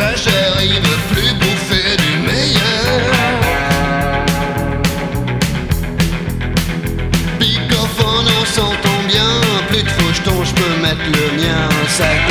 passagère, il veut plus bouffer du meilleur. Picophone, on s'entend bien, plus de faux jetons, je peux mettre le mien. Ça